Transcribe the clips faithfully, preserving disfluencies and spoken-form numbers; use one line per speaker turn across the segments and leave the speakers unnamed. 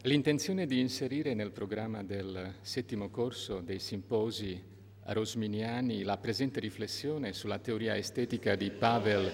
L'intenzione di inserire nel programma del settimo corso dei simposi rosminiani la presente riflessione sulla teoria estetica di Pavel,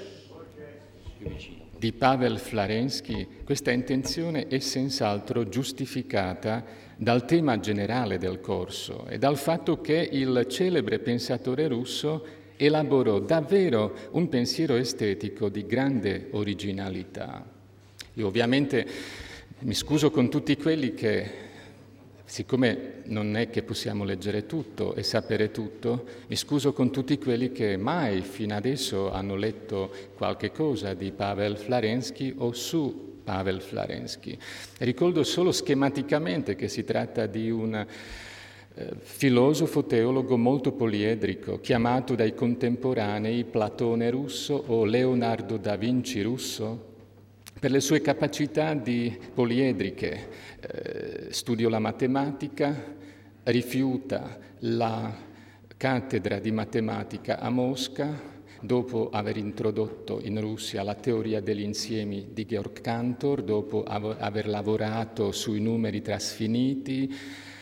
di Pavel Florensky, questa intenzione è senz'altro giustificata dal tema generale del corso e dal fatto che il celebre pensatore russo elaborò davvero un pensiero estetico di grande originalità. Io ovviamente mi scuso con tutti quelli che, siccome non è che possiamo leggere tutto e sapere tutto, mi scuso con tutti quelli che mai fino adesso hanno letto qualche cosa di Pavel Florensky o su Pavel Florensky. Ricordo solo schematicamente che si tratta di un eh, filosofo teologo molto poliedrico, chiamato dai contemporanei Platone russo o Leonardo da Vinci russo, per le sue capacità di poliedriche. Eh, studiò la matematica, rifiuta la cattedra di matematica a Mosca, dopo aver introdotto in Russia la teoria degli insiemi di Georg Cantor, dopo av- aver lavorato sui numeri trasfiniti,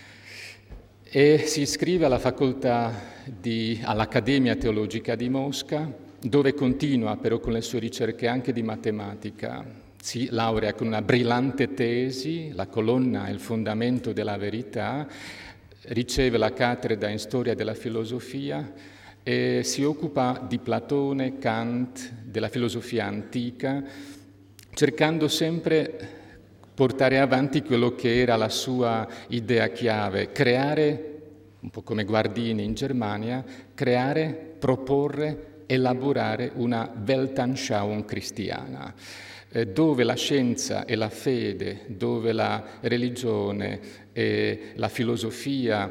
e si iscrive alla facoltà di, all'Accademia Teologica di Mosca, dove continua però con le sue ricerche anche di matematica. Si laurea con una brillante tesi, La colonna e il fondamento della verità, riceve la cattedra in storia della filosofia e si occupa di Platone, Kant, della filosofia antica, cercando sempre portare avanti quello che era la sua idea chiave, creare, un po' come Guardini in Germania, creare, proporre, elaborare una Weltanschauung cristiana, dove la scienza e la fede, dove la religione e la filosofia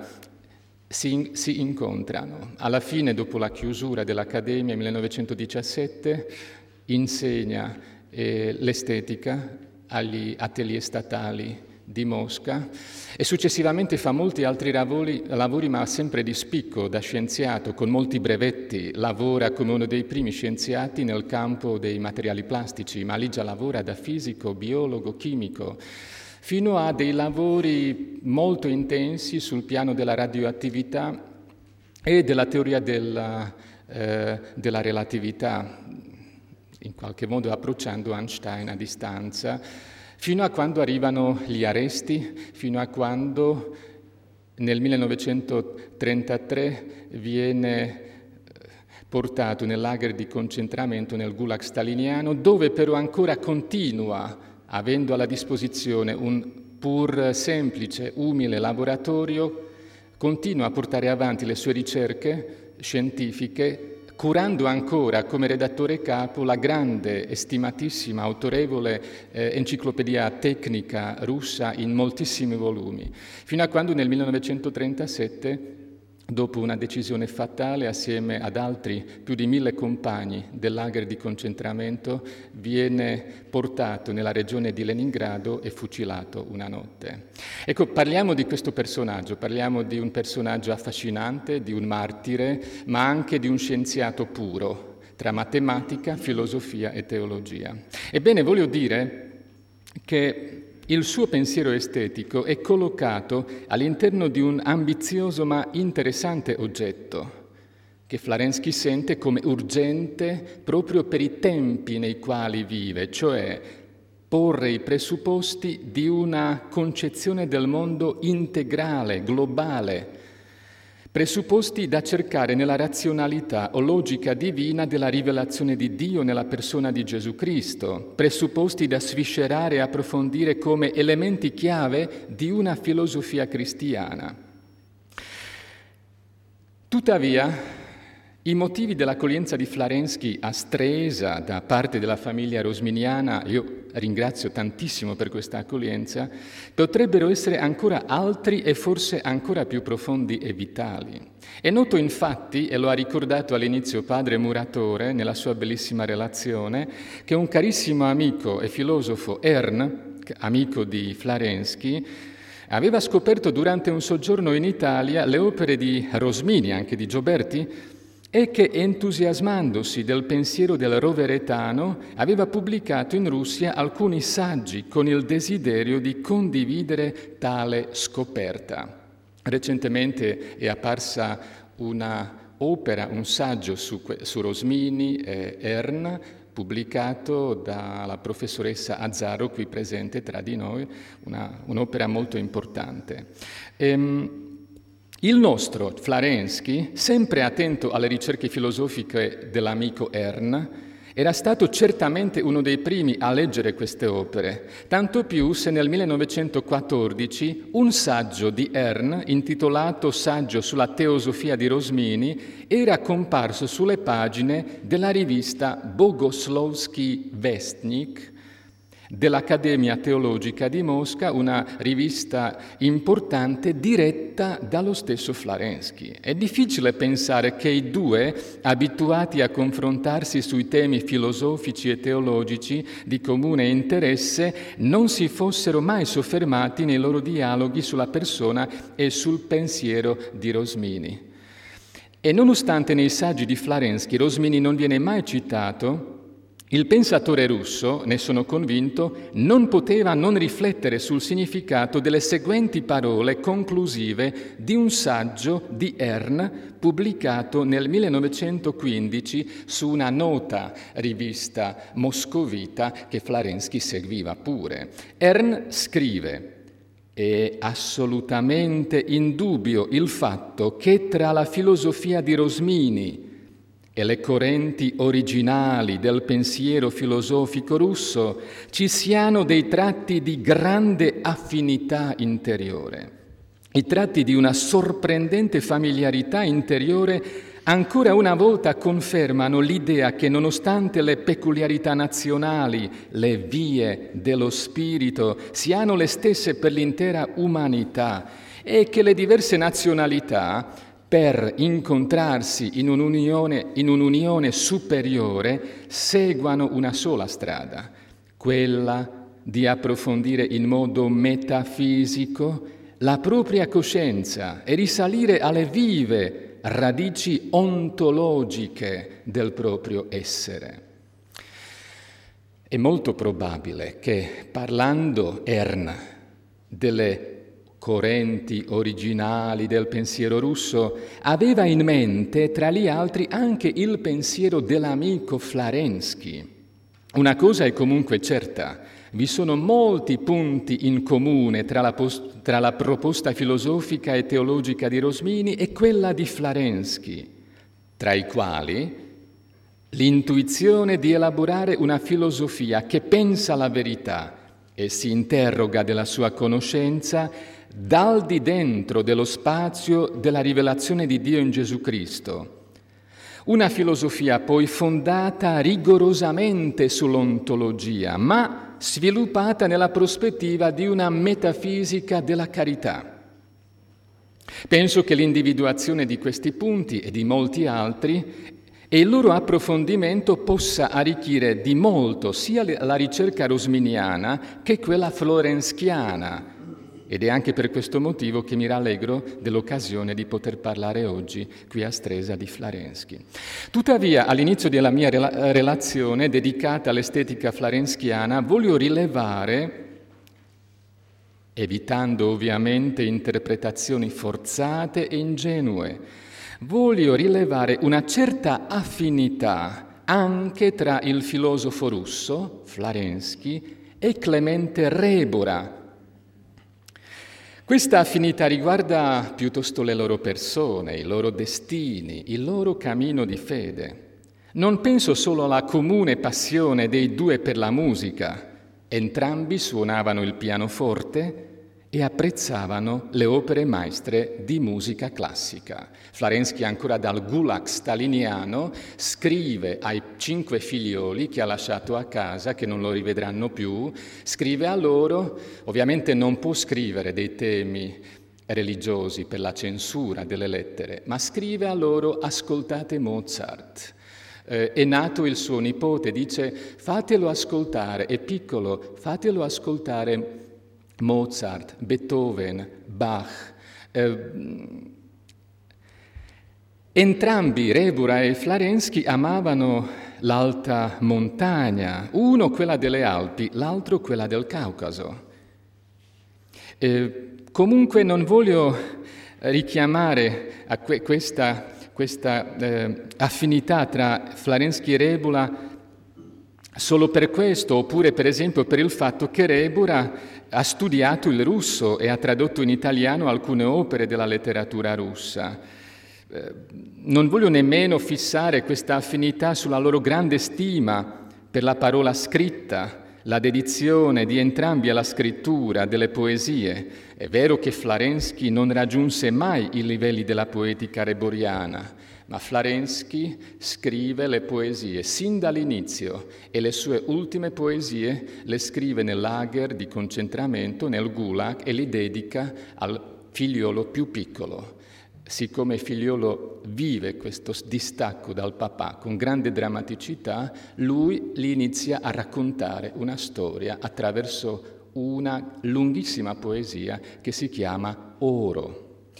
si, si incontrano. Alla fine, dopo la chiusura dell'Accademia nel millenovecentodiciassette, insegna eh, l'estetica agli atelier statali di Mosca e successivamente fa molti altri lavori, lavori ma sempre di spicco da scienziato, con molti brevetti. Lavora come uno dei primi scienziati nel campo dei materiali plastici, ma lì già lavora da fisico, biologo, chimico, fino a dei lavori molto intensi sul piano della radioattività e della teoria della, eh, della relatività, in qualche modo approcciando Einstein a distanza, fino a quando arrivano gli arresti, fino a quando nel millenovecentotrentatré viene portato nel lager di concentramento nel Gulag staliniano, dove però ancora continua, avendo alla disposizione un pur semplice, umile laboratorio, continua a portare avanti le sue ricerche scientifiche, curando ancora come redattore capo la grande, estimatissima, autorevole eh, enciclopedia tecnica russa in moltissimi volumi, fino a quando nel millenovecentotrentasette, dopo una decisione fatale, assieme ad altri più di mille compagni del lager di concentramento, viene portato nella regione di Leningrado e fucilato una notte. Ecco, parliamo di questo personaggio, parliamo di un personaggio affascinante, di un martire, ma anche di un scienziato puro, tra matematica, filosofia e teologia. Ebbene, voglio dire che il suo pensiero estetico è collocato all'interno di un ambizioso ma interessante oggetto che Florensky sente come urgente proprio per i tempi nei quali vive, cioè porre i presupposti di una concezione del mondo integrale, globale, presupposti da cercare nella razionalità o logica divina della rivelazione di Dio nella persona di Gesù Cristo, presupposti da sviscerare e approfondire come elementi chiave di una filosofia cristiana. Tuttavia, i motivi dell'accoglienza di Florensky a Stresa da parte della famiglia rosminiana, io ringrazio tantissimo per questa accoglienza, potrebbero essere ancora altri e forse ancora più profondi e vitali. È noto infatti, e lo ha ricordato all'inizio padre Muratore nella sua bellissima relazione, che un carissimo amico e filosofo Ern, amico di Florensky, aveva scoperto durante un soggiorno in Italia le opere di Rosmini, anche di Gioberti, e che, entusiasmandosi del pensiero del roveretano, aveva pubblicato in Russia alcuni saggi con il desiderio di condividere tale scoperta. Recentemente è apparsa una opera, un saggio su, su Rosmini e Ern, pubblicato dalla professoressa Azzaro, qui presente tra di noi, una, un'opera molto importante. Ehm, il nostro Florensky, sempre attento alle ricerche filosofiche dell'amico Ern, era stato certamente uno dei primi a leggere queste opere, tanto più se nel millenovecentoquattordici un saggio di Ern, intitolato Saggio sulla teosofia di Rosmini, era comparso sulle pagine della rivista Bogoslovsky Vestnik dell'Accademia Teologica di Mosca, una rivista importante diretta dallo stesso Florensky. È difficile pensare che i due, abituati a confrontarsi sui temi filosofici e teologici di comune interesse, non si fossero mai soffermati nei loro dialoghi sulla persona e sul pensiero di Rosmini. E nonostante nei saggi di Florensky Rosmini non viene mai citato, il pensatore russo, ne sono convinto, non poteva non riflettere sul significato delle seguenti parole conclusive di un saggio di Ern pubblicato nel millenovecentoquindici su una nota rivista moscovita che Florensky seguiva pure. Ern scrive: «È assolutamente indubbio il fatto che tra la filosofia di Rosmini e le correnti originali del pensiero filosofico russo ci siano dei tratti di grande affinità interiore, i tratti di una sorprendente familiarità interiore ancora una volta confermano l'idea che nonostante le peculiarità nazionali, le vie dello spirito siano le stesse per l'intera umanità e che le diverse nazionalità, per incontrarsi in un'unione, in un'unione superiore, seguano una sola strada, quella di approfondire in modo metafisico la propria coscienza e risalire alle vive radici ontologiche del proprio essere. È molto probabile che, parlando Ern delle correnti originali del pensiero russo, aveva in mente, tra gli altri, anche il pensiero dell'amico Florensky. Una cosa è comunque certa: vi sono molti punti in comune tra la, post- tra la proposta filosofica e teologica di Rosmini e quella di Florensky, tra i quali l'intuizione di elaborare una filosofia che pensa la verità e si interroga della sua conoscenza dal di dentro dello spazio della rivelazione di Dio in Gesù Cristo. Una filosofia poi fondata rigorosamente sull'ontologia, ma sviluppata nella prospettiva di una metafisica della carità. Penso che l'individuazione di questi punti e di molti altri e il loro approfondimento possa arricchire di molto sia la ricerca rosminiana che quella florenskiana. Ed è anche per questo motivo che mi rallegro dell'occasione di poter parlare oggi qui a Stresa di Florensky. Tuttavia, all'inizio della mia rela- relazione dedicata all'estetica florenskiana, voglio rilevare, evitando ovviamente interpretazioni forzate e ingenue, voglio rilevare una certa affinità anche tra il filosofo russo, Florensky, e Clemente Rebora. Questa affinità riguarda piuttosto le loro persone, i loro destini, il loro cammino di fede. Non penso solo alla comune passione dei due per la musica. Entrambi suonavano il pianoforte e apprezzavano le opere maestre di musica classica. Florensky, ancora dal gulag staliniano, scrive ai cinque figlioli che ha lasciato a casa, che non lo rivedranno più, scrive a loro, ovviamente non può scrivere dei temi religiosi per la censura delle lettere, ma scrive a loro: ascoltate Mozart. Eh, è nato il suo nipote, dice: fatelo ascoltare, è piccolo, fatelo ascoltare Mozart, Beethoven, Bach. Eh, Entrambi, Rebura e Florensky, amavano l'alta montagna, uno quella delle Alpi, l'altro quella del Caucaso. Eh, comunque non voglio richiamare a que- questa, questa eh, affinità tra Florensky e Rebura solo per questo, oppure per esempio per il fatto che Rebura ha studiato il russo e ha tradotto in italiano alcune opere della letteratura russa. Eh, non voglio nemmeno fissare questa affinità sulla loro grande stima per la parola scritta, la dedizione di entrambi alla scrittura delle poesie. È vero che Florensky non raggiunse mai i livelli della poetica reboriana, ma Florensky scrive le poesie sin dall'inizio e le sue ultime poesie le scrive nel lager di concentramento, nel Gulag, e li dedica al figliolo più piccolo. Siccome il figliolo vive questo distacco dal papà con grande drammaticità, lui gli inizia a raccontare una storia attraverso una lunghissima poesia che si chiama Oro.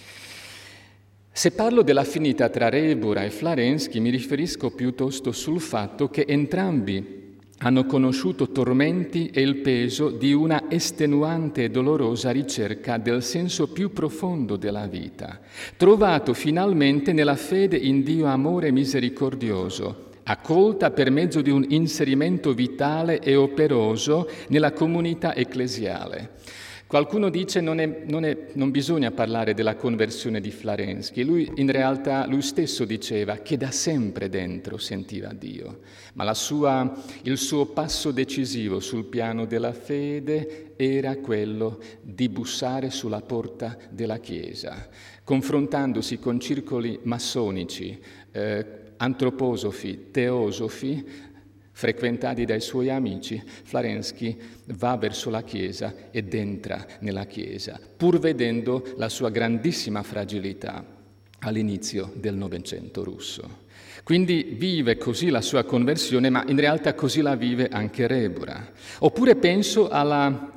Se parlo dell'affinità tra Rebura e Florensky, mi riferisco piuttosto sul fatto che entrambi hanno conosciuto tormenti e il peso di una estenuante e dolorosa ricerca del senso più profondo della vita, trovato finalmente nella fede in Dio amore misericordioso, accolta per mezzo di un inserimento vitale e operoso nella comunità ecclesiale. Qualcuno dice non, è, non, è, non bisogna parlare della conversione di Florensky. Lui in realtà, lui stesso diceva che da sempre dentro sentiva Dio, ma la sua, il suo passo decisivo sul piano della fede era quello di bussare sulla porta della Chiesa, confrontandosi con circoli massonici, eh, antroposofi, teosofi, frequentati dai suoi amici. Florensky va verso la Chiesa ed entra nella Chiesa, pur vedendo la sua grandissima fragilità all'inizio del Novecento russo. Quindi vive così la sua conversione, ma in realtà così la vive anche Rebura. Oppure penso alla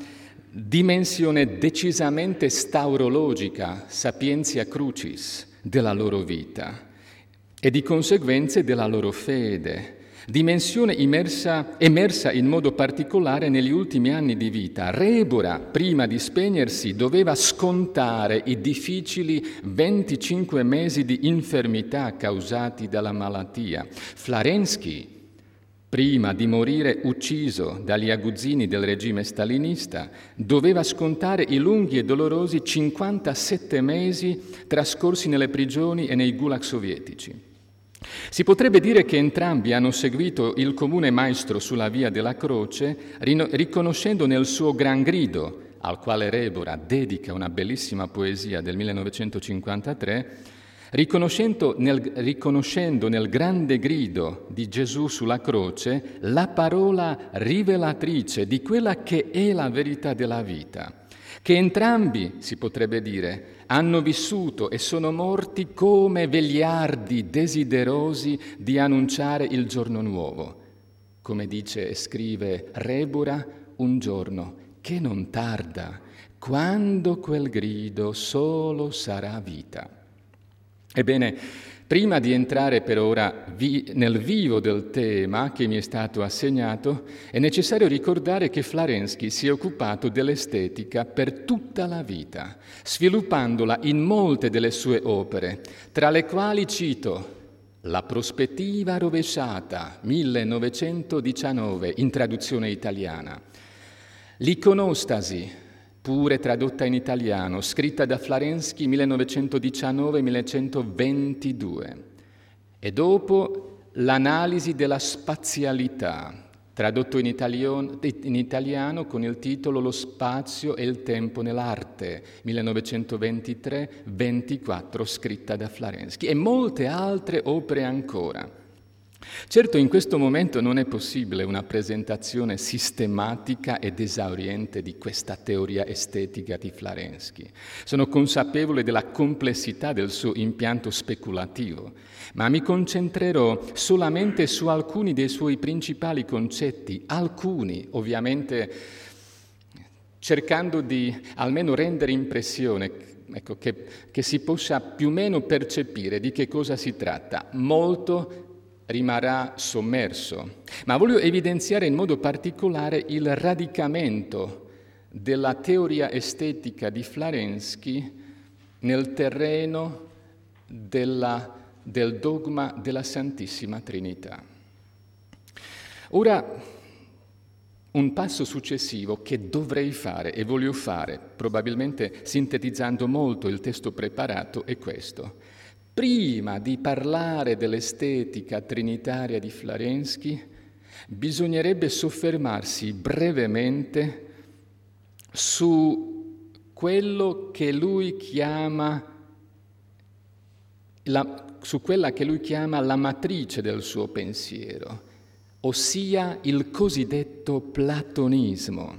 dimensione decisamente staurologica, sapientia crucis, della loro vita e di conseguenze della loro fede, dimensione immersa, emersa in modo particolare negli ultimi anni di vita. Rebura, prima di spegnersi, doveva scontare i difficili venticinque mesi di infermità causati dalla malattia. Florensky, prima di morire ucciso dagli aguzzini del regime stalinista, doveva scontare i lunghi e dolorosi cinquantasette mesi trascorsi nelle prigioni e nei gulag sovietici. Si potrebbe dire che entrambi hanno seguito il comune maestro sulla via della croce, riconoscendo nel suo gran grido, al quale Rebura dedica una bellissima poesia del millenovecentocinquantatré, riconoscendo nel, riconoscendo nel grande grido di Gesù sulla croce la parola rivelatrice di quella che è la verità della vita, che entrambi, si potrebbe dire, hanno vissuto e sono morti come vegliardi desiderosi di annunciare il giorno nuovo. Come dice e scrive Rebura, un giorno che non tarda, quando quel grido solo sarà vita. Ebbene, prima di entrare per ora vi, nel vivo del tema che mi è stato assegnato, è necessario ricordare che Florensky si è occupato dell'estetica per tutta la vita, sviluppandola in molte delle sue opere, tra le quali cito La prospettiva rovesciata, millenovecentodiciannove, in traduzione italiana, L'iconostasi, pure tradotta in italiano, scritta da Florensky millenovecentodiciannove millenovecentoventidue. E dopo l'analisi della spazialità, tradotto in italiano, in italiano con il titolo Lo spazio e il tempo nell'arte, millenovecentoventitré ventiquattro, scritta da Florensky, e molte altre opere ancora. Certo, in questo momento non è possibile una presentazione sistematica ed esauriente di questa teoria estetica di Florensky. Sono consapevole della complessità del suo impianto speculativo, ma mi concentrerò solamente su alcuni dei suoi principali concetti, alcuni, ovviamente cercando di almeno rendere impressione ecco, che, che si possa più o meno percepire di che cosa si tratta. Molto rimarrà sommerso, ma voglio evidenziare in modo particolare il radicamento della teoria estetica di Florensky nel terreno della, del dogma della Santissima Trinità. Ora, un passo successivo che dovrei fare e voglio fare, probabilmente sintetizzando molto il testo preparato, è questo. Prima di parlare dell'estetica trinitaria di Florensky, bisognerebbe soffermarsi brevemente su quello che lui chiama la, su quella che lui chiama la matrice del suo pensiero, ossia il cosiddetto platonismo,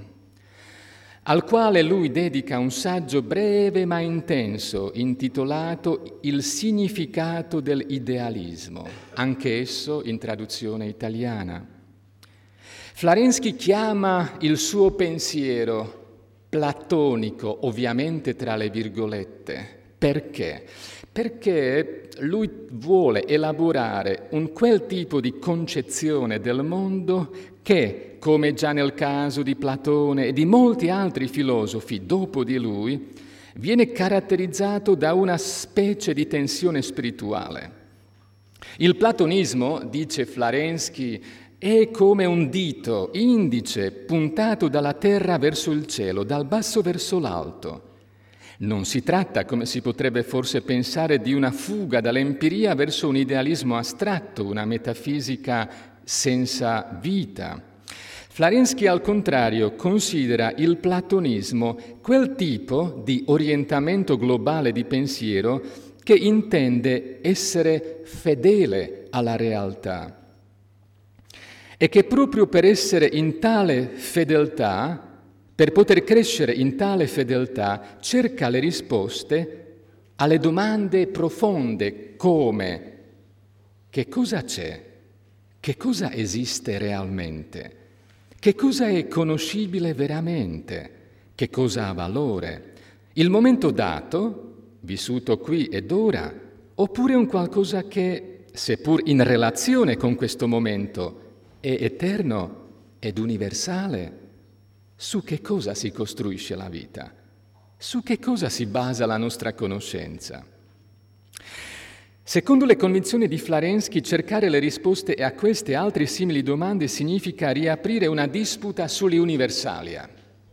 al quale lui dedica un saggio breve ma intenso intitolato Il significato dell'idealismo, anch'esso in traduzione italiana. Florensky chiama il suo pensiero platonico, ovviamente tra le virgolette. Perché? Perché lui vuole elaborare un quel tipo di concezione del mondo che, come già nel caso di Platone e di molti altri filosofi dopo di lui, viene caratterizzato da una specie di tensione spirituale. Il platonismo, dice Florensky, è come un dito, indice, puntato dalla terra verso il cielo, dal basso verso l'alto. Non si tratta, come si potrebbe forse pensare, di una fuga dall'empiria verso un idealismo astratto, una metafisica senza vita. Florensky, al contrario, considera il platonismo quel tipo di orientamento globale di pensiero che intende essere fedele alla realtà e che proprio per essere in tale fedeltà, per poter crescere in tale fedeltà, cerca le risposte alle domande profonde come: che cosa c'è? Che cosa esiste realmente? Che cosa è conoscibile veramente? Che cosa ha valore? Il momento dato, vissuto qui ed ora, oppure un qualcosa che, seppur in relazione con questo momento, è eterno ed universale? Su che cosa si costruisce la vita? Su che cosa si basa la nostra conoscenza? Secondo le convinzioni di Florensky, cercare le risposte a queste e altre simili domande significa riaprire una disputa sull'universalia.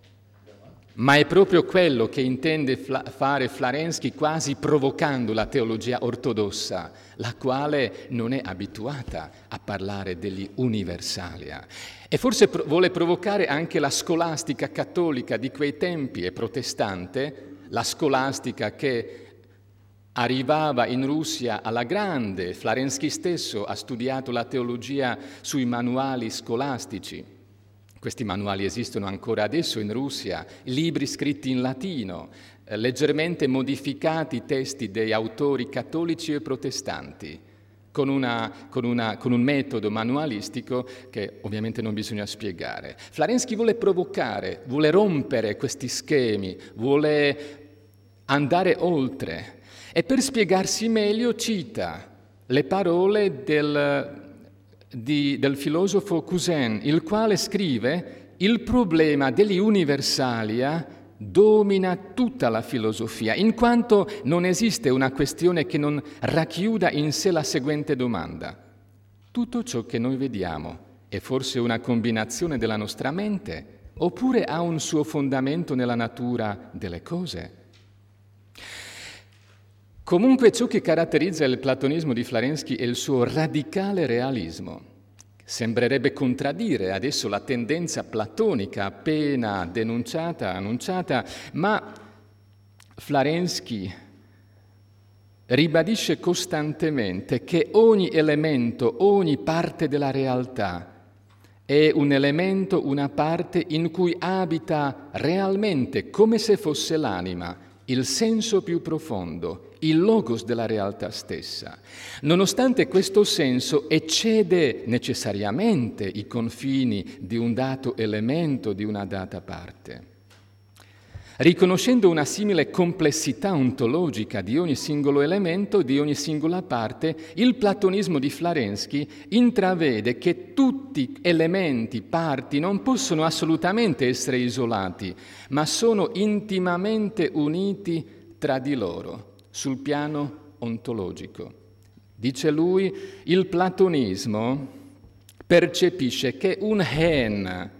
Ma è proprio quello che intende fla- fare Florensky, quasi provocando la teologia ortodossa, la quale non è abituata a parlare degli universalia. E forse pro- vuole provocare anche la scolastica cattolica di quei tempi e protestante, la scolastica che arrivava in Russia alla grande. Florensky stesso ha studiato la teologia sui manuali scolastici. Questi manuali esistono ancora adesso in Russia, libri scritti in latino, eh, leggermente modificati testi dei autori cattolici e protestanti, con, una, con, una, con un metodo manualistico che ovviamente non bisogna spiegare. Florensky vuole provocare, vuole rompere questi schemi, vuole andare oltre. E per spiegarsi meglio cita le parole del, di, del filosofo Cousin, il quale scrive: il problema degli universalia domina tutta la filosofia, in quanto non esiste una questione che non racchiuda in sé la seguente domanda: tutto ciò che noi vediamo è forse una combinazione della nostra mente, oppure ha un suo fondamento nella natura delle cose? Comunque ciò che caratterizza il platonismo di Florensky è il suo radicale realismo. Sembrerebbe contraddire adesso la tendenza platonica appena denunciata, annunciata, ma Florensky ribadisce costantemente che ogni elemento, ogni parte della realtà è un elemento, una parte in cui abita realmente, come se fosse l'anima, il senso più profondo, il logos della realtà stessa. Nonostante questo senso eccede necessariamente i confini di un dato elemento, di una data parte. Riconoscendo una simile complessità ontologica di ogni singolo elemento, di ogni singola parte, il platonismo di Florensky intravede che tutti elementi, parti, non possono assolutamente essere isolati, ma sono intimamente uniti tra di loro, sul piano ontologico. Dice lui, il platonismo percepisce che un hen,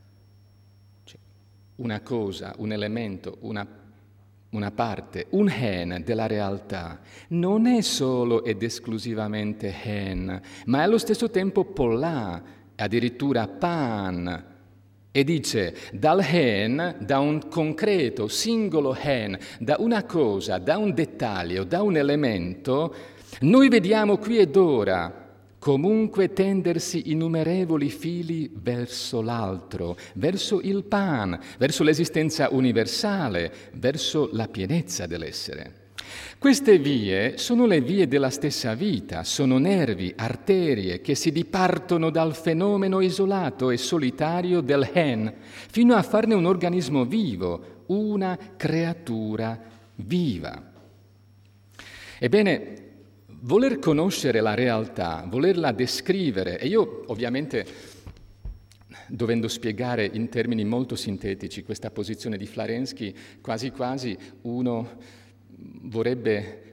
una cosa, un elemento, una, una parte, un hen della realtà, non è solo ed esclusivamente hen, ma è allo stesso tempo polà, addirittura pan. E dice, dal hen, da un concreto, singolo hen, da una cosa, da un dettaglio, da un elemento, noi vediamo qui ed ora comunque tendersi innumerevoli fili verso l'altro, verso il pan, verso l'esistenza universale, verso la pienezza dell'essere. Queste vie sono le vie della stessa vita, sono nervi, arterie che si dipartono dal fenomeno isolato e solitario del hen, fino a farne un organismo vivo, una creatura viva. Ebbene, voler conoscere la realtà, volerla descrivere, e io ovviamente, dovendo spiegare in termini molto sintetici questa posizione di Florensky, quasi quasi uno vorrebbe,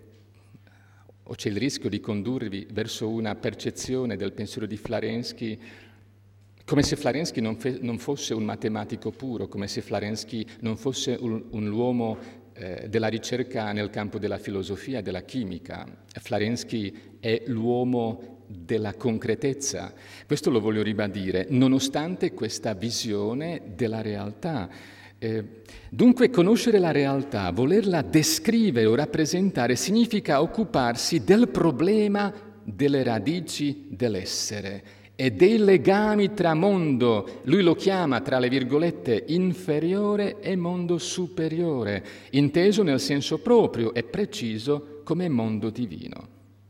o c'è il rischio di condurvi verso una percezione del pensiero di Florensky come se Florensky non, fe- non fosse un matematico puro, come se Florensky non fosse un, un uomo eh, della ricerca nel campo della filosofia e della chimica. Florensky è l'uomo della concretezza. Questo lo voglio ribadire, nonostante questa visione della realtà. Eh, dunque conoscere la realtà, volerla descrivere o rappresentare, significa occuparsi del problema delle radici dell'essere e dei legami tra mondo, lui lo chiama tra le virgolette inferiore e mondo superiore, inteso nel senso proprio e preciso come mondo divino.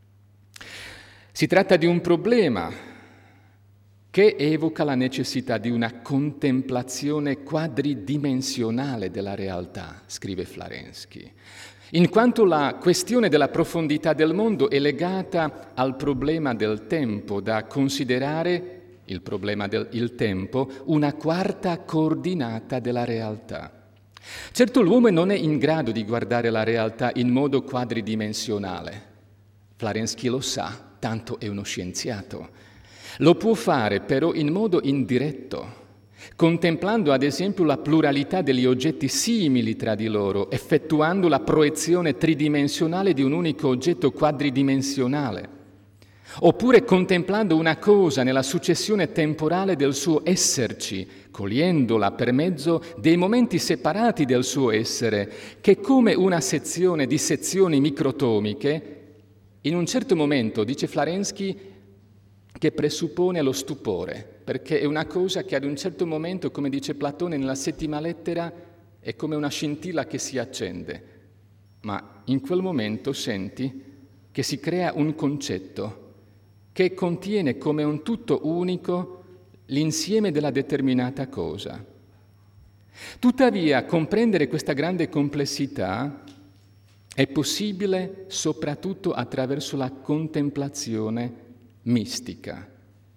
Si tratta di un problema che evoca la necessità di una contemplazione quadridimensionale della realtà, scrive Florensky, in quanto la questione della profondità del mondo è legata al problema del tempo, da considerare, il problema del il tempo, una quarta coordinata della realtà. Certo, l'uomo non è in grado di guardare la realtà in modo quadridimensionale. Florensky lo sa, tanto è uno scienziato. Lo può fare però in modo indiretto, contemplando ad esempio la pluralità degli oggetti simili tra di loro, effettuando la proiezione tridimensionale di un unico oggetto quadridimensionale, oppure contemplando una cosa nella successione temporale del suo esserci, cogliendola per mezzo dei momenti separati del suo essere, che come una sezione di sezioni microtomiche, in un certo momento, dice Florensky, che presuppone lo stupore, perché è una cosa che ad un certo momento, come dice Platone nella settima lettera, è come una scintilla che si accende, ma in quel momento senti che si crea un concetto che contiene come un tutto unico l'insieme della determinata cosa. Tuttavia, comprendere questa grande complessità è possibile soprattutto attraverso la contemplazione mistica.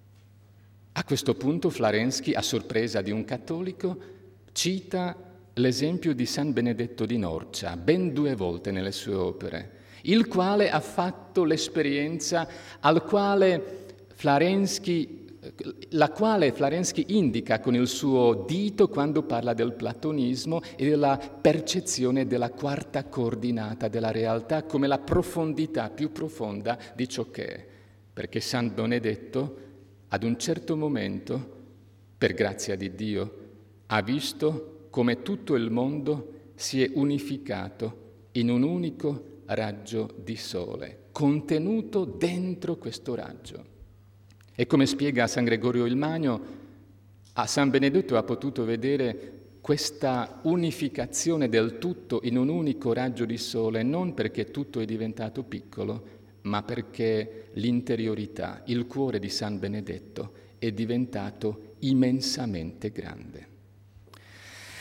A questo punto Florensky, a sorpresa di un cattolico, cita l'esempio di San Benedetto di Norcia, ben due volte nelle sue opere, il quale ha fatto l'esperienza al quale Florensky, la quale Florensky indica con il suo dito quando parla del platonismo e della percezione della quarta coordinata della realtà come la profondità più profonda di ciò che è. Perché San Benedetto, ad un certo momento, per grazia di Dio, ha visto come tutto il mondo si è unificato in un unico raggio di sole, contenuto dentro questo raggio. E come spiega San Gregorio il Magno, a San Benedetto ha potuto vedere questa unificazione del tutto in un unico raggio di sole, non perché tutto è diventato piccolo, ma perché l'interiorità, il cuore di San Benedetto è diventato immensamente grande.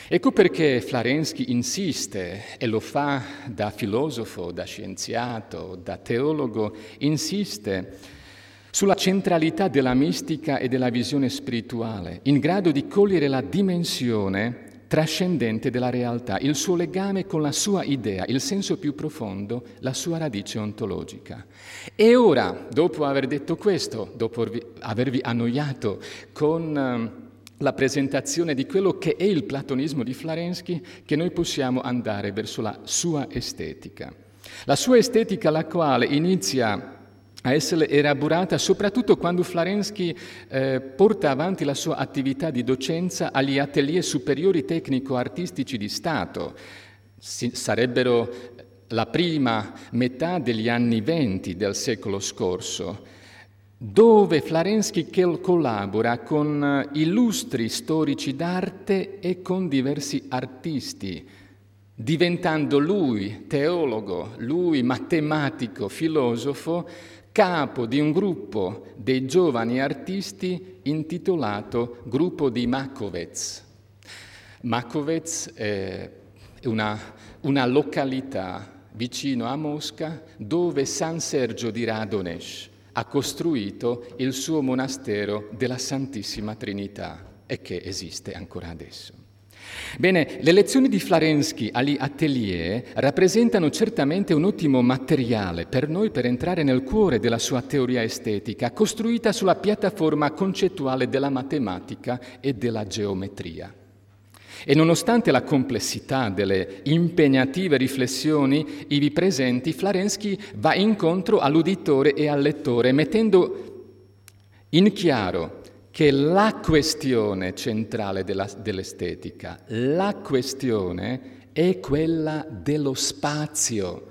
Ecco perché Florensky insiste, e lo fa da filosofo, da scienziato, da teologo, insiste sulla centralità della mistica e della visione spirituale, in grado di cogliere la dimensione trascendente della realtà, il suo legame con la sua idea, il senso più profondo, la sua radice ontologica. E ora, dopo aver detto questo, dopo avervi annoiato con la presentazione di quello che è il platonismo di Florensky, che noi possiamo andare verso la sua estetica. La sua estetica, la quale inizia a essere elaborata soprattutto quando Florensky eh, porta avanti la sua attività di docenza agli atelier superiori tecnico-artistici di Stato. Si, sarebbero la prima metà degli anni venti del secolo scorso, dove Florensky collabora con illustri storici d'arte e con diversi artisti, diventando lui teologo, lui matematico, filosofo, capo di un gruppo dei giovani artisti intitolato Gruppo di Makovec. Makovec è una, una località vicino a Mosca dove San Sergio di Radonesh ha costruito il suo monastero della Santissima Trinità e che esiste ancora adesso. Bene, le lezioni di Florensky agli atelier rappresentano certamente un ottimo materiale per noi per entrare nel cuore della sua teoria estetica, costruita sulla piattaforma concettuale della matematica e della geometria. E nonostante la complessità delle impegnative riflessioni ivi presenti, Florensky va incontro all'uditore e al lettore, mettendo in chiaro che la questione centrale della, dell'estetica, la questione è quella dello spazio,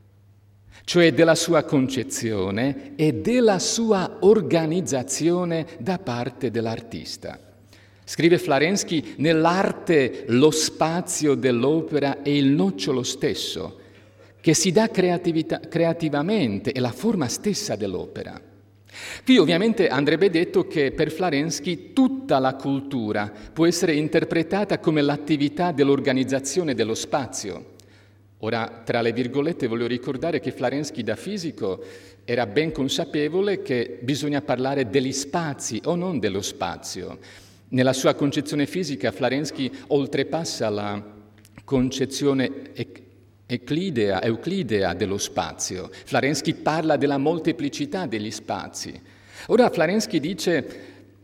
cioè della sua concezione e della sua organizzazione da parte dell'artista. Scrive Florensky, nell'arte lo spazio dell'opera è il nocciolo stesso, che si dà creatività, creativamente, è la forma stessa dell'opera. Qui ovviamente andrebbe detto che per Florensky tutta la cultura può essere interpretata come l'attività dell'organizzazione dello spazio. Ora, tra le virgolette, voglio ricordare che Florensky da fisico era ben consapevole che bisogna parlare degli spazi o non dello spazio. Nella sua concezione fisica Florensky oltrepassa la concezione Euclidea, euclidea dello spazio. Florensky parla della molteplicità degli spazi. Ora Florensky dice,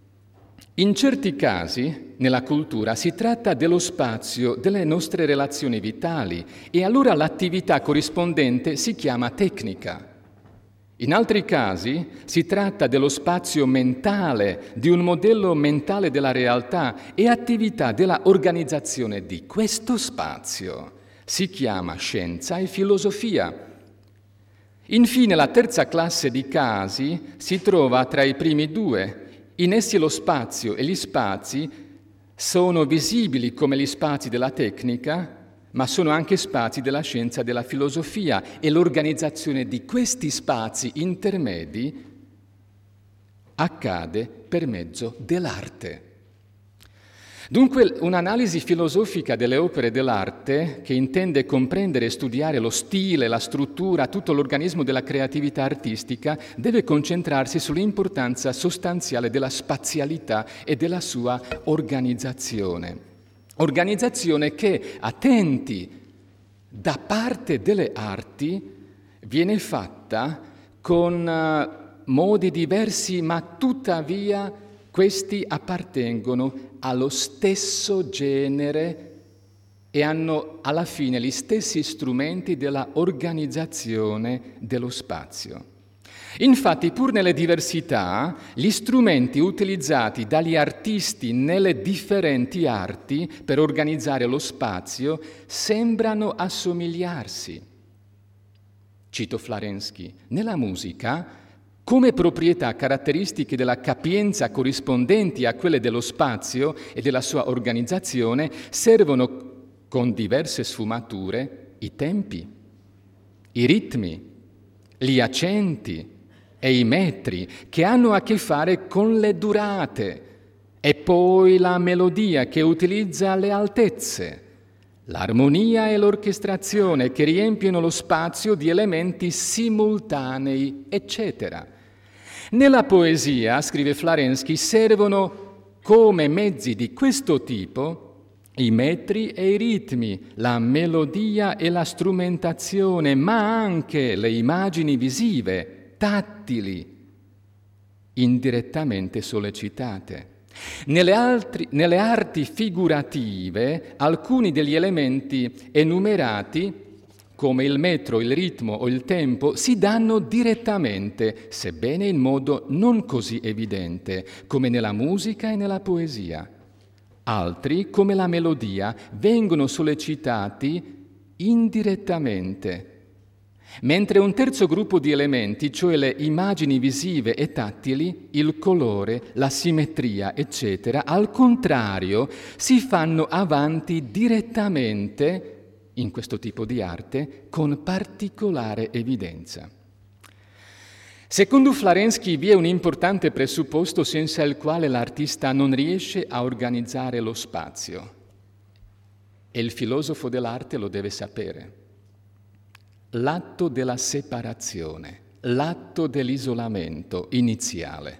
in certi casi nella cultura si tratta dello spazio delle nostre relazioni vitali e allora l'attività corrispondente si chiama tecnica. In altri casi si tratta dello spazio mentale, di un modello mentale della realtà e attività della organizzazione di questo spazio. Si chiama scienza e filosofia. Infine, la terza classe di casi si trova tra i primi due. In essi lo spazio e gli spazi sono visibili come gli spazi della tecnica, ma sono anche spazi della scienza e della filosofia e l'organizzazione di questi spazi intermedi accade per mezzo dell'arte. Dunque un'analisi filosofica delle opere dell'arte, che intende comprendere e studiare lo stile, la struttura, tutto l'organismo della creatività artistica, deve concentrarsi sull'importanza sostanziale della spazialità e della sua organizzazione. Organizzazione che, attenti, da parte delle arti viene fatta con uh, modi diversi, ma tuttavia questi appartengono allo stesso genere e hanno alla fine gli stessi strumenti della organizzazione dello spazio. Infatti, pur nelle diversità, gli strumenti utilizzati dagli artisti nelle differenti arti per organizzare lo spazio sembrano assomigliarsi. Cito Florensky, nella musica, come proprietà caratteristiche della capienza corrispondenti a quelle dello spazio e della sua organizzazione, servono con diverse sfumature i tempi, i ritmi, gli accenti e i metri che hanno a che fare con le durate E poi la melodia che utilizza le altezze, l'armonia e l'orchestrazione che riempiono lo spazio di elementi simultanei, eccetera. Nella poesia, scrive Florensky, servono come mezzi di questo tipo i metri e i ritmi, la melodia e la strumentazione, ma anche le immagini visive, tattili, indirettamente sollecitate. Nelle, altri, nelle arti figurative, alcuni degli elementi enumerati, come il metro, il ritmo o il tempo, si danno direttamente, sebbene in modo non così evidente, come nella musica e nella poesia. Altri, come la melodia, vengono sollecitati indirettamente, mentre un terzo gruppo di elementi, cioè le immagini visive e tattili, il colore, la simmetria, eccetera, al contrario, si fanno avanti direttamente, in questo tipo di arte, con particolare evidenza. Secondo Florensky vi è un importante presupposto senza il quale l'artista non riesce a organizzare lo spazio, e il filosofo dell'arte lo deve sapere. L'atto della separazione, l'atto dell'isolamento iniziale.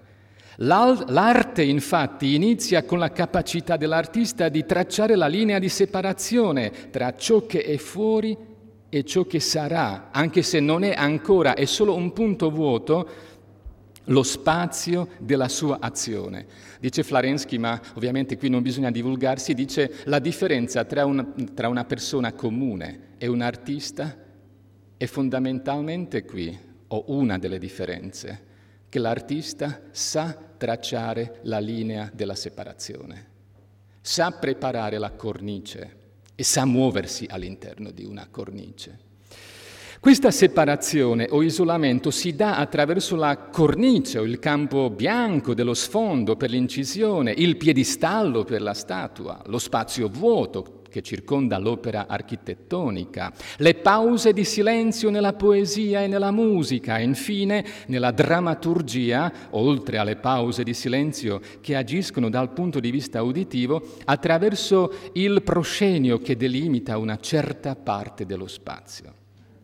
L'arte, infatti, inizia con la capacità dell'artista di tracciare la linea di separazione tra ciò che è fuori e ciò che sarà, anche se non è ancora, è solo un punto vuoto, lo spazio della sua azione. Dice Florensky, ma ovviamente qui non bisogna divulgarsi, dice la differenza tra una, tra una persona comune e un artista è fondamentalmente qui, o una delle differenze, che l'artista sa tracciare la linea della separazione, sa preparare la cornice e sa muoversi all'interno di una cornice. Questa separazione o isolamento si dà attraverso la cornice o il campo bianco dello sfondo per l'incisione, il piedistallo per la statua, lo spazio vuoto che circonda l'opera architettonica, le pause di silenzio nella poesia e nella musica, e infine nella drammaturgia, oltre alle pause di silenzio che agiscono dal punto di vista uditivo, attraverso il proscenio che delimita una certa parte dello spazio.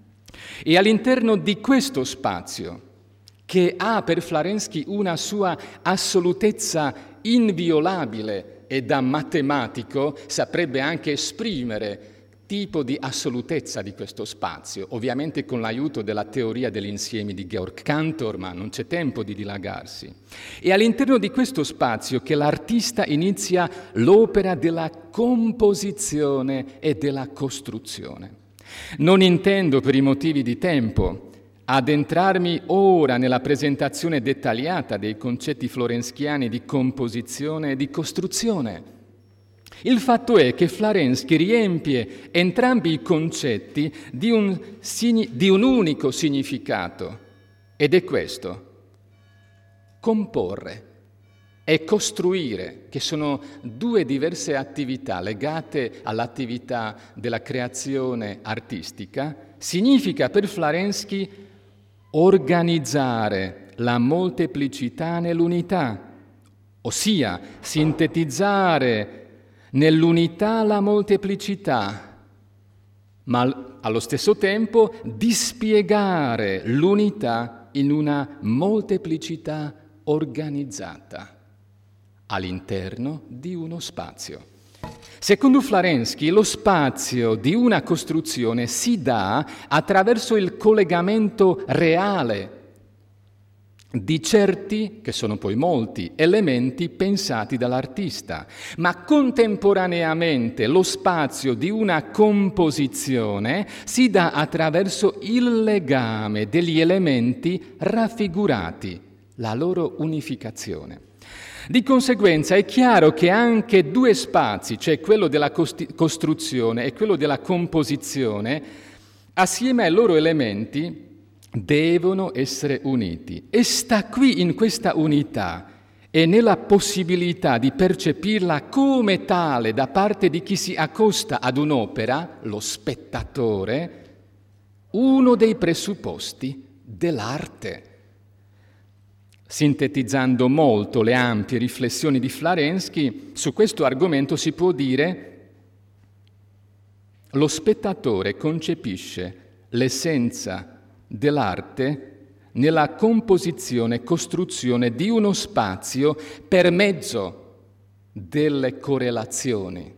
E all'interno di questo spazio, che ha per Florensky una sua assolutezza inviolabile e da matematico, saprebbe anche esprimere tipo di assolutezza di questo spazio, ovviamente con l'aiuto della teoria degli insiemi di Georg Cantor, ma non c'è tempo di dilagarsi. E all'interno di questo spazio che l'artista inizia l'opera della composizione e della costruzione. Non intendo, per i motivi di tempo, addentrarmi ora nella presentazione dettagliata dei concetti florenskiani di composizione e di costruzione. Il fatto è che Florensky riempie entrambi i concetti di un, di un unico significato, ed è questo: comporre e costruire, che sono due diverse attività legate all'attività della creazione artistica, significa per Florensky organizzare la molteplicità nell'unità, ossia sintetizzare nell'unità la molteplicità, ma allo stesso tempo dispiegare l'unità in una molteplicità organizzata all'interno di uno spazio. Secondo Florensky, lo spazio di una costruzione si dà attraverso il collegamento reale di certi, che sono poi molti, elementi pensati dall'artista, ma contemporaneamente lo spazio di una composizione si dà attraverso il legame degli elementi raffigurati, la loro unificazione. Di conseguenza è chiaro che anche due spazi, cioè quello della costi- costruzione e quello della composizione, assieme ai loro elementi, devono essere uniti. E sta qui in questa unità e nella possibilità di percepirla come tale da parte di chi si accosta ad un'opera, lo spettatore, uno dei presupposti dell'arte. Sintetizzando molto le ampie riflessioni di Florensky, su questo argomento si può dire: lo spettatore concepisce l'essenza dell'arte nella composizione e costruzione di uno spazio per mezzo delle correlazioni.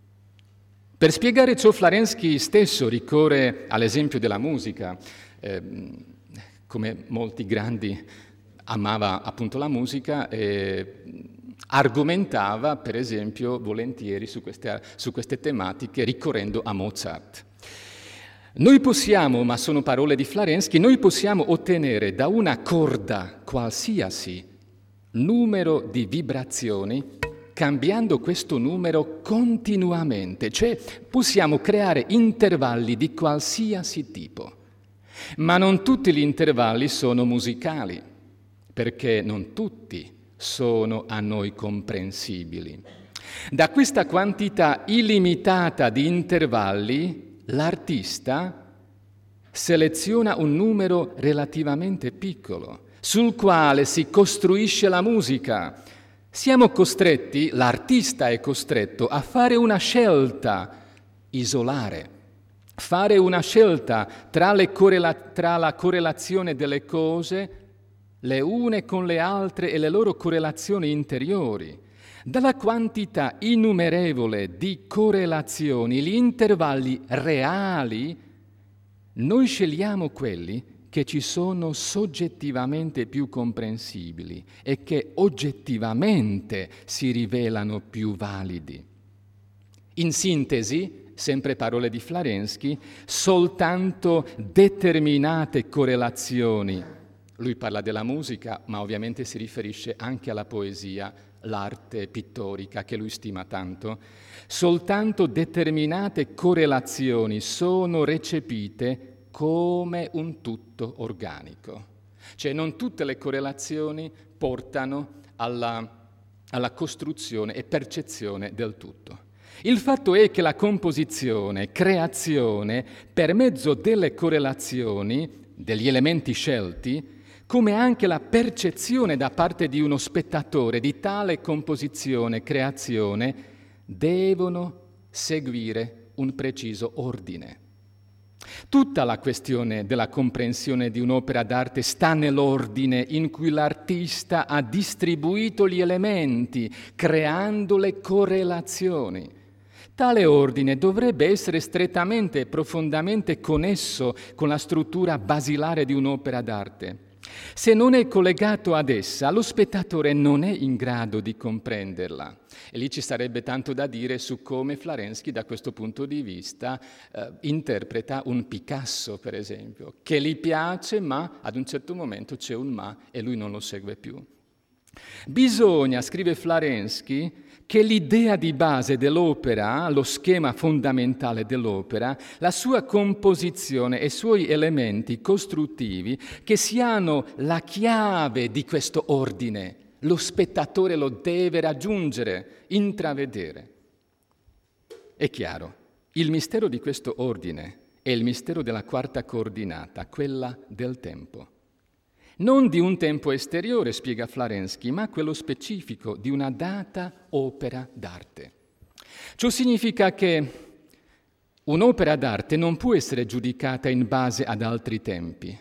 Per spiegare ciò Florensky stesso ricorre all'esempio della musica. Eh, come molti grandi amava appunto la musica e argomentava, per esempio, volentieri su queste, su queste tematiche ricorrendo a Mozart. Noi possiamo, ma sono parole di Florensky, noi possiamo ottenere da una corda qualsiasi numero di vibrazioni cambiando questo numero continuamente, cioè possiamo creare intervalli di qualsiasi tipo, ma non tutti gli intervalli sono musicali, perché non tutti sono a noi comprensibili. Da questa quantità illimitata di intervalli, l'artista seleziona un numero relativamente piccolo, sul quale si costruisce la musica. Siamo costretti, l'artista è costretto a fare una scelta, isolare, fare una scelta tra, le correla- tra la correlazione delle cose, le une con le altre e le loro correlazioni interiori. Dalla quantità innumerevole di correlazioni, gli intervalli reali, noi scegliamo quelli che ci sono soggettivamente più comprensibili e che oggettivamente si rivelano più validi. In sintesi, sempre parole di Florensky, soltanto determinate correlazioni. Lui parla della musica, ma ovviamente si riferisce anche alla poesia, l'arte pittorica che lui stima tanto. Soltanto determinate correlazioni sono recepite come un tutto organico. Cioè non tutte le correlazioni portano alla, alla costruzione e percezione del tutto. Il fatto è che la composizione, creazione, per mezzo delle correlazioni, degli elementi scelti, come anche la percezione da parte di uno spettatore di tale composizione, creazione, devono seguire un preciso ordine. Tutta la questione della comprensione di un'opera d'arte sta nell'ordine in cui l'artista ha distribuito gli elementi, creando le correlazioni. Tale ordine dovrebbe essere strettamente e profondamente connesso con la struttura basilare di un'opera d'arte. Se non è collegato ad essa, lo spettatore non è in grado di comprenderla. E lì ci sarebbe tanto da dire su come Florensky, da questo punto di vista, eh, interpreta un Picasso, per esempio, che gli piace, ma ad un certo momento c'è un ma e lui non lo segue più. Bisogna, scrive Florensky, che l'idea di base dell'opera, lo schema fondamentale dell'opera, la sua composizione e i suoi elementi costruttivi, che siano la chiave di questo ordine. Lo spettatore lo deve raggiungere, intravedere. È chiaro, il mistero di questo ordine è il mistero della quarta coordinata, quella del tempo. Non di un tempo esteriore, spiega Florensky, ma quello specifico di una data opera d'arte. Ciò significa che un'opera d'arte non può essere giudicata in base ad altri tempi.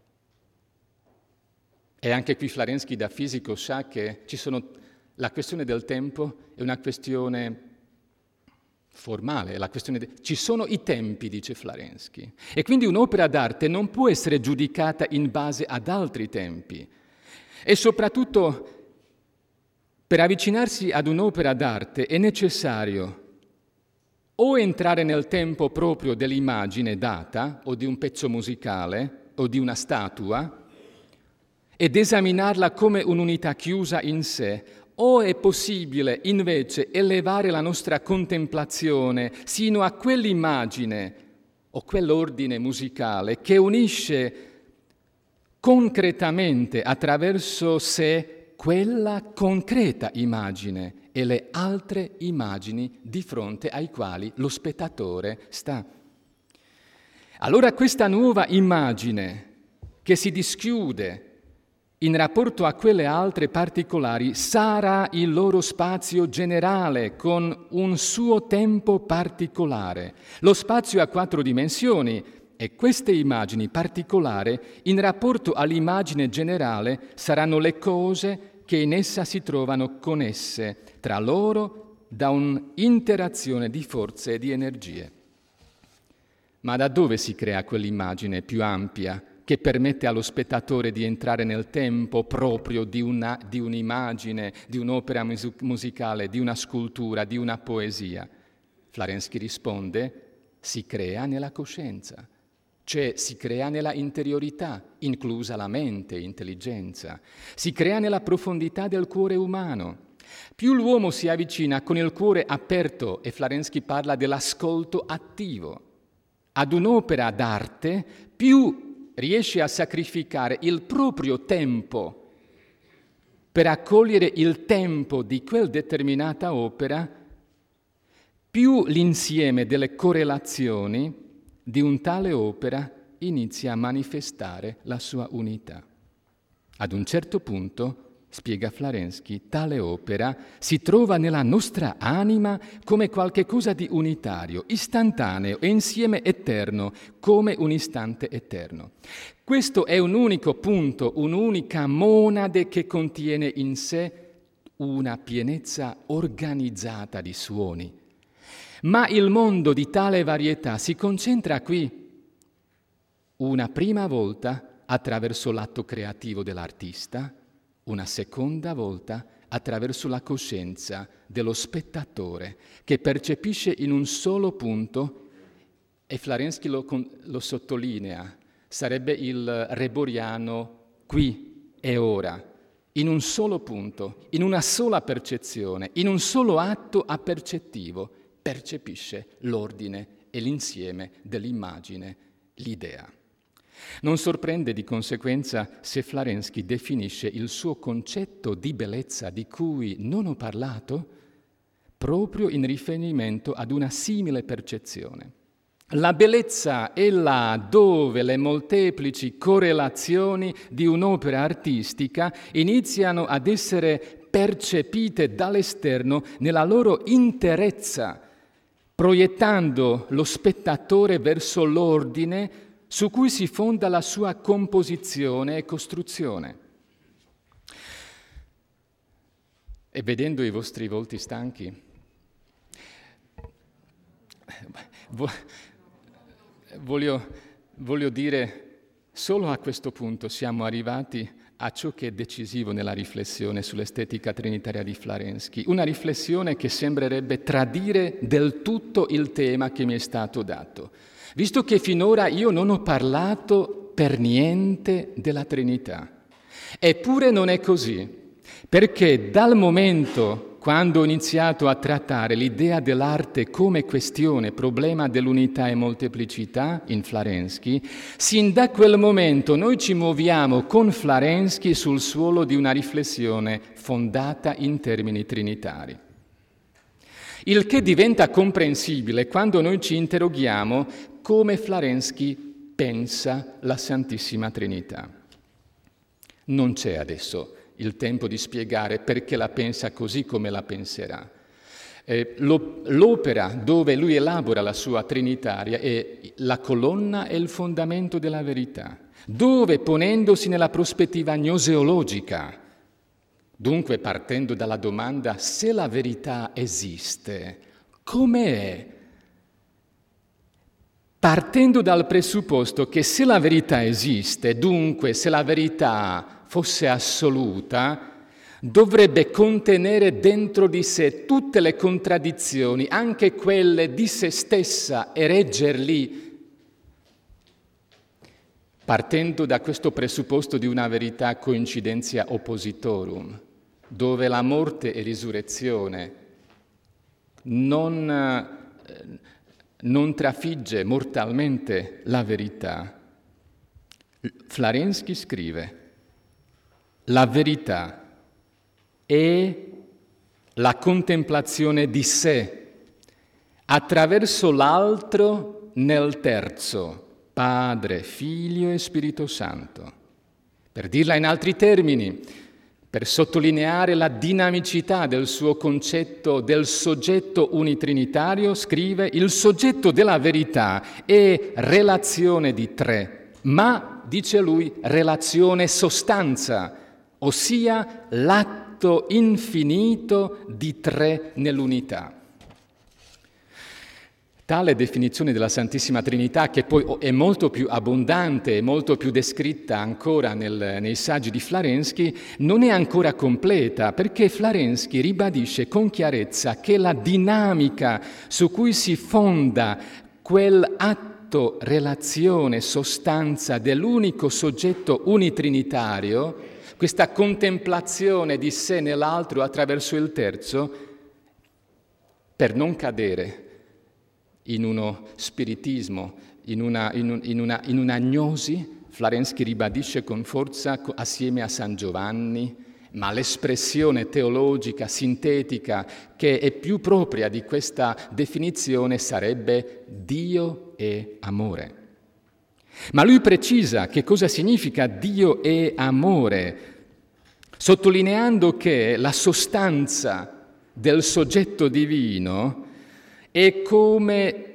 E anche qui Florensky da fisico sa che ci sono, la questione del tempo è una questione formale, la questione de... ci sono i tempi, dice Florensky, e quindi un'opera d'arte non può essere giudicata in base ad altri tempi. E soprattutto per avvicinarsi ad un'opera d'arte è necessario o entrare nel tempo proprio dell'immagine data, o di un pezzo musicale, o di una statua, ed esaminarla come un'unità chiusa in sé, o è possibile invece elevare la nostra contemplazione sino a quell'immagine o quell'ordine musicale che unisce concretamente attraverso sé quella concreta immagine e le altre immagini di fronte ai quali lo spettatore sta. Allora questa nuova immagine che si dischiude in rapporto a quelle altre particolari, sarà il loro spazio generale con un suo tempo particolare. Lo spazio ha quattro dimensioni e queste immagini particolari, in rapporto all'immagine generale, saranno le cose che in essa si trovano connesse tra loro da un'interazione di forze e di energie. Ma da dove si crea quell'immagine più ampia che permette allo spettatore di entrare nel tempo proprio di, una, di un'immagine, di un'opera mus- musicale, di una scultura, di una poesia? Florensky risponde: si crea nella coscienza, cioè si crea nella interiorità, inclusa la mente, intelligenza, si crea nella profondità del cuore umano. Più l'uomo si avvicina con il cuore aperto, e Florensky parla dell'ascolto attivo, ad un'opera d'arte, più riesce a sacrificare il proprio tempo per accogliere il tempo di quella determinata opera, più l'insieme delle correlazioni di un tale opera inizia a manifestare la sua unità. Ad un certo punto, spiega Florensky, tale opera si trova nella nostra anima come qualche cosa di unitario, istantaneo e insieme eterno, come un istante eterno. Questo è un unico punto, un'unica monade che contiene in sé una pienezza organizzata di suoni. Ma il mondo di tale varietà si concentra qui, una prima volta attraverso l'atto creativo dell'artista, una seconda volta attraverso la coscienza dello spettatore che percepisce in un solo punto, e Florensky lo, lo sottolinea, sarebbe il reboriano qui e ora, in un solo punto, in una sola percezione, in un solo atto appercettivo, percepisce l'ordine e l'insieme dell'immagine, l'idea. Non sorprende di conseguenza se Florensky definisce il suo concetto di bellezza di cui non ho parlato proprio in riferimento ad una simile percezione. La bellezza è là dove le molteplici correlazioni di un'opera artistica iniziano ad essere percepite dall'esterno nella loro interezza, proiettando lo spettatore verso l'ordine su cui si fonda la sua composizione e costruzione. E vedendo i vostri volti stanchi, voglio, voglio dire, solo a questo punto siamo arrivati a ciò che è decisivo nella riflessione sull'estetica trinitaria di Florensky, una riflessione che sembrerebbe tradire del tutto il tema che mi è stato dato. Visto che finora io non ho parlato per niente della Trinità. Eppure non è così, perché dal momento quando ho iniziato a trattare l'idea dell'arte come questione, problema dell'unità e molteplicità in Florensky, sin da quel momento noi ci muoviamo con Florensky sul suolo di una riflessione fondata in termini trinitari. Il che diventa comprensibile quando noi ci interroghiamo come Florensky pensa la Santissima Trinità. Non c'è adesso il tempo di spiegare perché la pensa così come la penserà. Eh, lo, l'opera dove lui elabora la sua Trinitaria è la colonna e il fondamento della verità, dove ponendosi nella prospettiva gnoseologica, dunque partendo dalla domanda se la verità esiste, com'è? Partendo dal presupposto che se la verità esiste, dunque se la verità fosse assoluta, dovrebbe contenere dentro di sé tutte le contraddizioni, anche quelle di se stessa, e reggerli. Partendo da questo presupposto di una verità coincidentia oppositorum, dove la morte e risurrezione non... non trafigge mortalmente la verità, Florensky scrive: la verità è la contemplazione di sé attraverso l'altro nel terzo, Padre, Figlio e Spirito Santo. Per dirla in altri termini, per sottolineare la dinamicità del suo concetto del soggetto unitrinitario, scrive: il soggetto della verità è relazione di tre, ma, dice lui, relazione sostanza, ossia l'atto infinito di tre nell'unità. Tale definizione della Santissima Trinità, che poi è molto più abbondante e molto più descritta ancora nel, nei saggi di Florensky, non è ancora completa, perché Florensky ribadisce con chiarezza che la dinamica su cui si fonda quell'atto, relazione, sostanza dell'unico soggetto unitrinitario, questa contemplazione di sé nell'altro attraverso il terzo, per non cadere in uno spiritismo, in una, in un, in una, in un'agnosi, Florensky ribadisce con forza assieme a San Giovanni, ma l'espressione teologica, sintetica, che è più propria di questa definizione sarebbe Dio è amore. Ma lui precisa che cosa significa Dio è amore, sottolineando che la sostanza del soggetto divino è come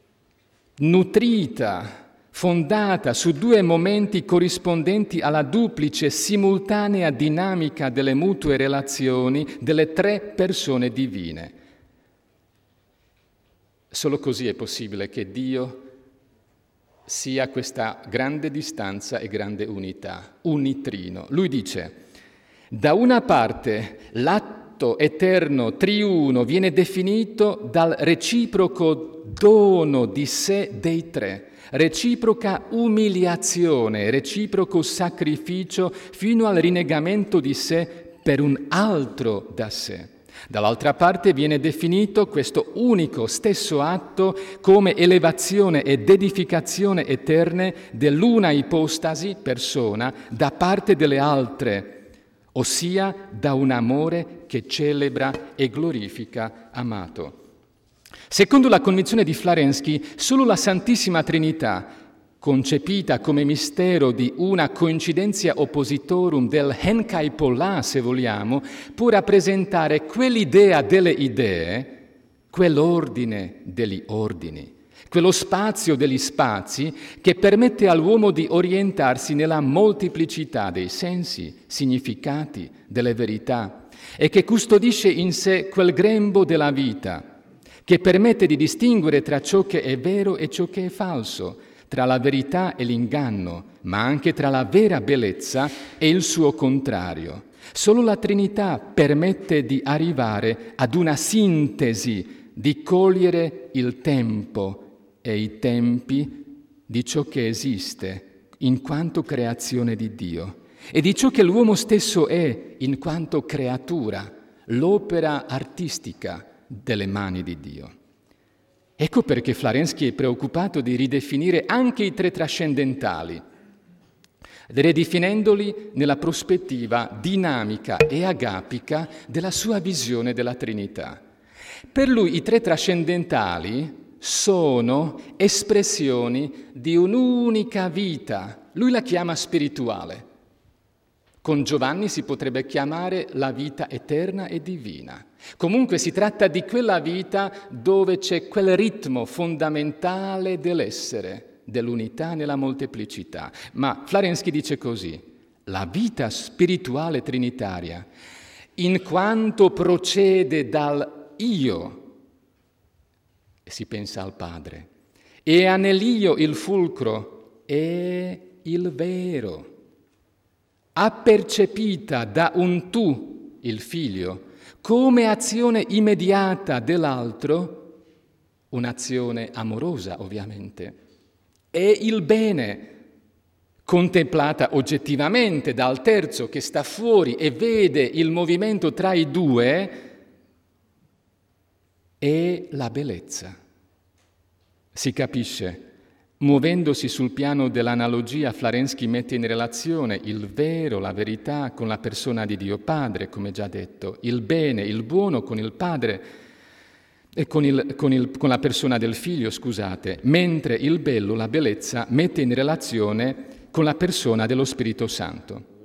nutrita, fondata su due momenti corrispondenti alla duplice, simultanea dinamica delle mutue relazioni delle tre persone divine. Solo così è possibile che Dio sia questa grande distanza e grande unità, unitrino. Lui dice: da una parte l'atto eterno triuno viene definito dal reciproco dono di sé dei tre, reciproca umiliazione, reciproco sacrificio fino al rinnegamento di sé per un altro da sé. Dall'altra parte viene definito questo unico stesso atto come elevazione ed edificazione eterne dell'una ipostasi, persona, da parte delle altre, ossia da un amore che celebra e glorifica amato. Secondo la convinzione di Florensky, solo la Santissima Trinità, concepita come mistero di una coincidentia oppositorum del Henkai Pollà, se vogliamo, può rappresentare quell'idea delle idee, quell'ordine degli ordini, quello spazio degli spazi che permette all'uomo di orientarsi nella molteplicità dei sensi, significati, delle verità, e che custodisce in sé quel grembo della vita, che permette di distinguere tra ciò che è vero e ciò che è falso, tra la verità e l'inganno, ma anche tra la vera bellezza e il suo contrario. Solo la Trinità permette di arrivare ad una sintesi, di cogliere il tempo e i tempi di ciò che esiste in quanto creazione di Dio e di ciò che l'uomo stesso è in quanto creatura, l'opera artistica delle mani di Dio. Ecco perché Florensky è preoccupato di ridefinire anche i tre trascendentali, ridefinendoli nella prospettiva dinamica e agapica della sua visione della Trinità. Per lui i tre trascendentali sono espressioni di un'unica vita. Lui la chiama spirituale. Con Giovanni si potrebbe chiamare la vita eterna e divina. Comunque si tratta di quella vita dove c'è quel ritmo fondamentale dell'essere, dell'unità nella molteplicità. Ma Florensky dice così: la vita spirituale trinitaria, in quanto procede dal io, e si pensa al Padre, e ha nell'io il fulcro, è il vero, appercepita da un tu, il Figlio, come azione immediata dell'altro, un'azione amorosa ovviamente, è il bene, contemplata oggettivamente dal terzo che sta fuori e vede il movimento tra i due, è la bellezza. Si capisce, muovendosi sul piano dell'analogia, Florensky mette in relazione il vero, la verità, con la persona di Dio Padre, come già detto, il bene, il buono con il Padre e con, il, con, il, con la persona del Figlio, scusate, mentre il bello, la bellezza, mette in relazione con la persona dello Spirito Santo.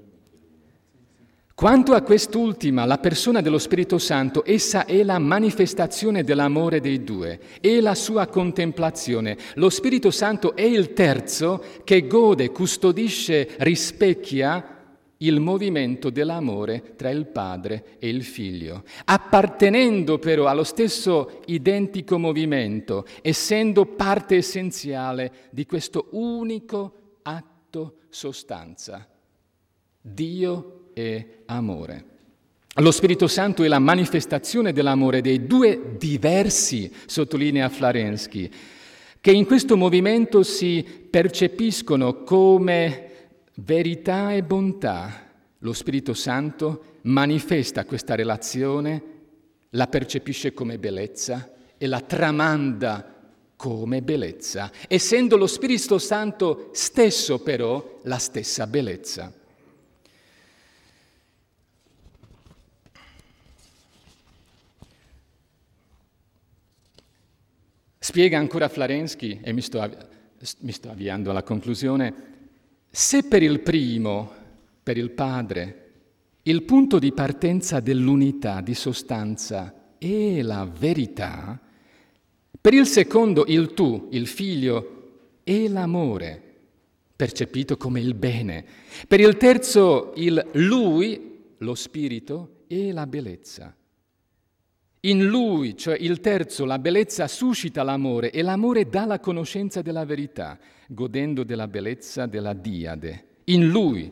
Quanto a quest'ultima, la persona dello Spirito Santo, essa è la manifestazione dell'amore dei due, è la sua contemplazione. Lo Spirito Santo è il terzo che gode, custodisce, rispecchia il movimento dell'amore tra il Padre e il Figlio, appartenendo però allo stesso identico movimento, essendo parte essenziale di questo unico atto sostanza. Dio e amore. Lo Spirito Santo è la manifestazione dell'amore dei due diversi, sottolinea Florensky, che in questo movimento si percepiscono come verità e bontà. Lo Spirito Santo manifesta questa relazione, la percepisce come bellezza e la tramanda come bellezza, essendo lo Spirito Santo stesso però la stessa bellezza. Spiega ancora Florensky, e mi sto, av- mi sto avviando alla conclusione, se per il primo, per il Padre, il punto di partenza dell'unità di sostanza è la verità, per il secondo, il tu, il Figlio, è l'amore, percepito come il bene, per il terzo, il Lui, lo Spirito, è la bellezza. In Lui, cioè il terzo, la bellezza suscita l'amore e l'amore dà la conoscenza della verità, godendo della bellezza della diade. In Lui,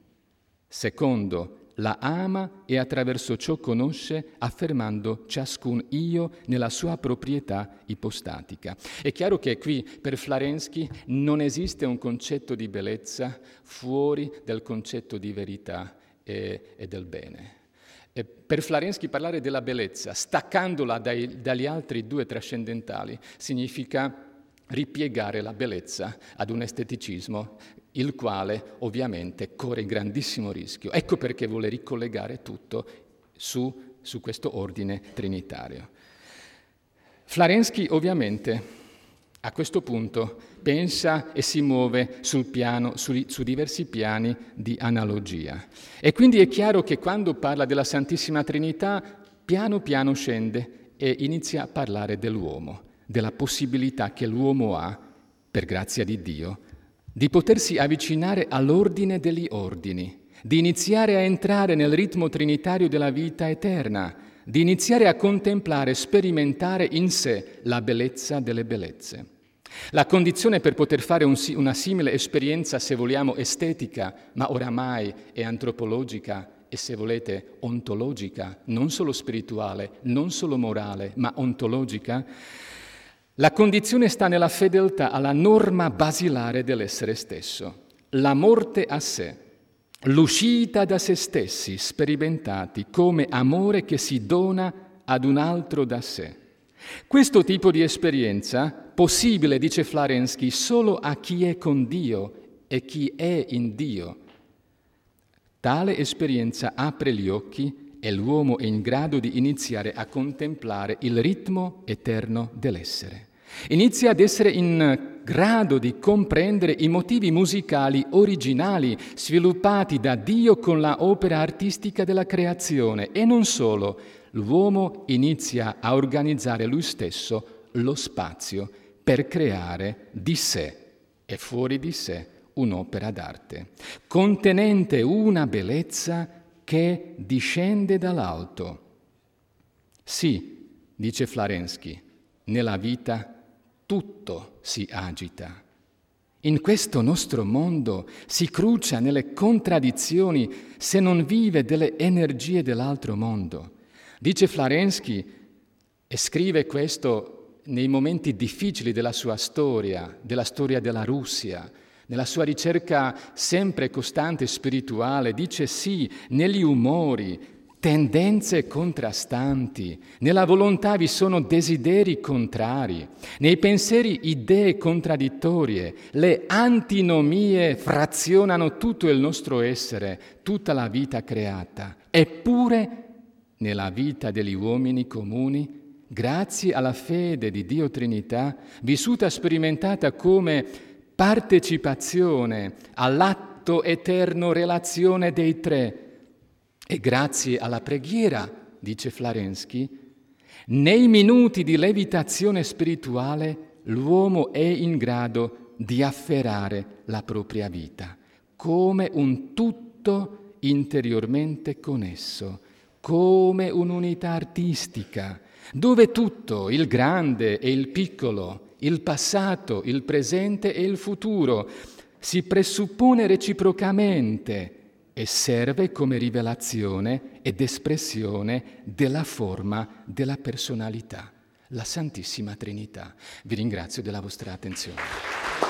secondo, la ama e attraverso ciò conosce, affermando ciascun io nella sua proprietà ipostatica. È chiaro che qui per Florensky non esiste un concetto di bellezza fuori del concetto di verità e, e del bene. E per Florensky parlare della bellezza, staccandola dai, dagli altri due trascendentali, significa ripiegare la bellezza ad un esteticismo, il quale ovviamente corre grandissimo rischio. Ecco perché vuole ricollegare tutto su, su questo ordine trinitario. Florensky ovviamente a questo punto pensa e si muove sul piano, su, su diversi piani di analogia. E quindi è chiaro che quando parla della Santissima Trinità, piano piano scende e inizia a parlare dell'uomo, della possibilità che l'uomo ha, per grazia di Dio, di potersi avvicinare all'ordine degli ordini, di iniziare a entrare nel ritmo trinitario della vita eterna, di iniziare a contemplare, sperimentare in sé la bellezza delle bellezze. La condizione per poter fare un, una simile esperienza, se vogliamo, estetica, ma oramai è antropologica e, se volete, ontologica, non solo spirituale, non solo morale, ma ontologica, la condizione sta nella fedeltà alla norma basilare dell'essere stesso, la morte a sé, l'uscita da se stessi, sperimentati come amore che si dona ad un altro da sé. Questo tipo di esperienza, possibile, dice Florensky, solo a chi è con Dio e chi è in Dio. Tale esperienza apre gli occhi e l'uomo è in grado di iniziare a contemplare il ritmo eterno dell'essere. Inizia ad essere in grado di comprendere i motivi musicali originali sviluppati da Dio con la opera artistica della creazione e non solo. L'uomo inizia a organizzare lui stesso lo spazio per creare di sé e fuori di sé un'opera d'arte, contenente una bellezza che discende dall'alto. Sì, dice Florensky, nella vita tutto si agita. In questo nostro mondo si crucia nelle contraddizioni se non vive delle energie dell'altro mondo. Dice Florensky, e scrive questo nei momenti difficili della sua storia, della storia della Russia, nella sua ricerca sempre costante spirituale, dice sì, negli umori, tendenze contrastanti, nella volontà vi sono desideri contrari, nei pensieri idee contraddittorie, le antinomie frazionano tutto il nostro essere, tutta la vita creata. Eppure, nella vita degli uomini comuni, grazie alla fede di Dio Trinità, vissuta sperimentata come partecipazione all'atto eterno relazione dei tre, E grazie alla preghiera, dice Florensky, nei minuti di levitazione spirituale l'uomo è in grado di afferrare la propria vita come un tutto interiormente connesso, come un'unità artistica, dove tutto, il grande e il piccolo, il passato, il presente e il futuro, si presuppone reciprocamente e serve come rivelazione ed espressione della forma della personalità, la Santissima Trinità. Vi ringrazio della vostra attenzione.